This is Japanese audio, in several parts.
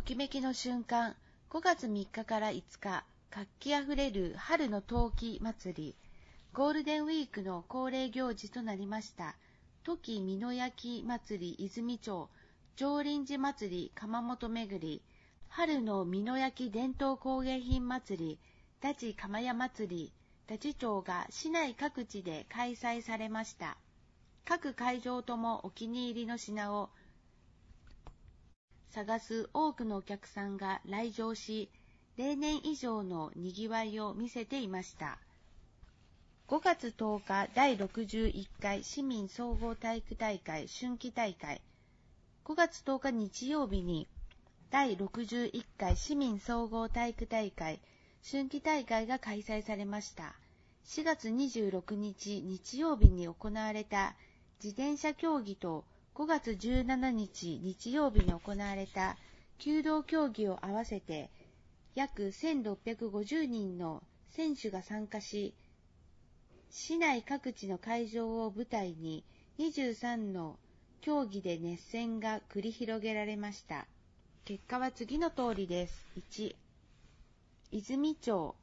きめきの瞬間、5月3日から5日、活気あふれる春の陶器祭り、ゴールデンウィークの恒例行事となりました。トキ美濃焼祭り泉町、上林寺祭り窯元巡り、春の美濃焼伝統工芸品祭り、太刀釜屋祭り、太刀町が市内各地で開催されました。各会場ともお気に入りの品を探す多くのお客さんが来場し、例年以上のにぎわいを見せていました。5月10日第61回市民総合体育大会春季大会、5月10日日曜日に第61回市民総合体育大会春季大会が開催されました。4月26日日曜日に行われた自転車競技と5月17日日曜日に行われた弓道競技を合わせて約1650人の選手が参加し、市内各地の会場を舞台に23の競技で熱戦が繰り広げられました。結果は次の通りです。1、泉町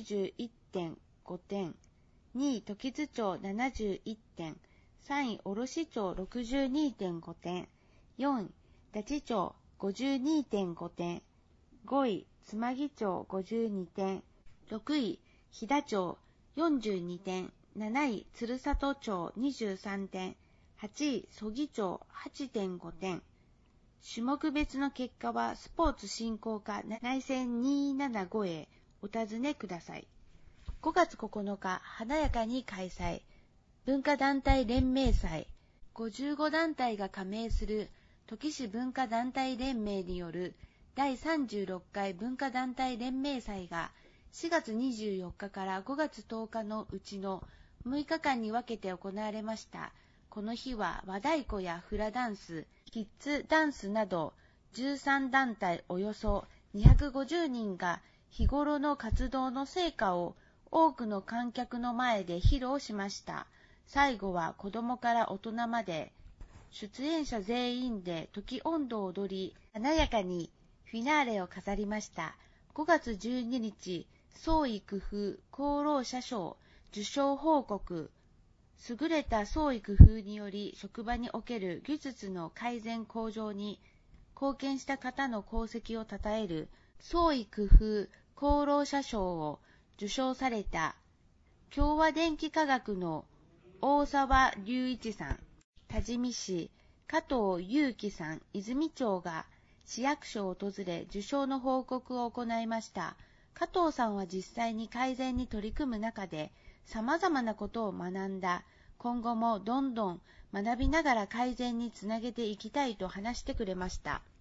91.5 点、2位時津町71点、3位卸町 62.5 点、4位太刀町 52.5 点、5位妻木町52点、6位飛騨町42点、7位鶴里町23点、8位曽木町 8.5 点。種目別の結果はスポーツ振興課内戦275へお尋ねください。5月9日、華やかに開催。文化団体連盟祭。55団体が加盟する土岐市文化団体連盟による第36回文化団体連盟祭が4月24日から5月10日のうちの6日間に分けて行われました。この日は和太鼓やフラダンス、キッズダンスなど13団体およそ250人が日頃の活動の成果を多くの観客の前で披露しました。最後は子供から大人まで出演者全員で時音頭を踊り、華やかにフィナーレを飾りました。5月12日、創意工夫功労者賞受賞報告。優れた創意工夫により職場における技術の改善向上に貢献した方の功績をたたえる創意工夫功労者賞を受賞された共和電気科学の大沢隆一さん、多治見市加藤祐樹さん、泉町が市役所を訪れ受賞の報告を行いました。加藤さんは実際に改善に取り組む中で様々なことを学んだ。今後もどんどん学びながら改善につなげていきたいと話してくれました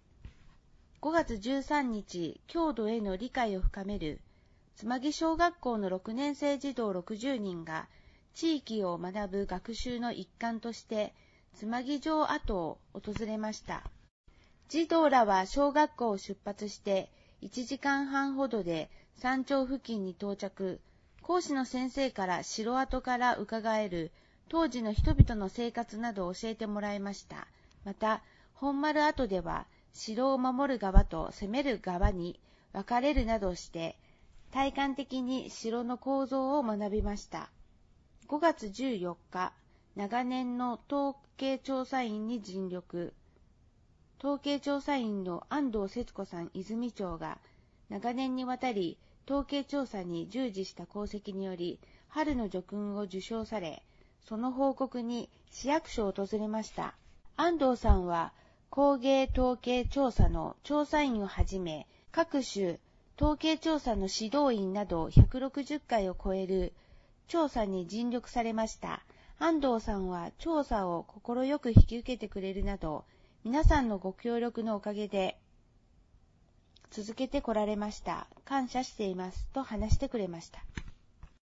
。5月13日、郷土への理解を深める妻木小学校の6年生児童60人が地域を学ぶ学習の一環として妻木城跡を訪れました。児童らは小学校を出発して1時間半ほどで山頂付近に到着。講師の先生から城跡から伺える当時の人々の生活などを教えてもらいました。また、本丸跡では城を守る側と攻める側に分かれるなどして体感的に城の構造を学びました。5月14日、長年の統計調査員に尽力。統計調査員の安藤節子さん泉町が長年にわたり統計調査に従事した功績により春の叙勲を受賞され、その報告に市役所を訪れました。安藤さんは工芸統計調査の調査員をはじめ、各種統計調査の指導員など160回を超える調査に尽力されました。安藤さんは調査を快く引き受けてくれるなど、皆さんのご協力のおかげで続けてこられました。感謝していますと話してくれました。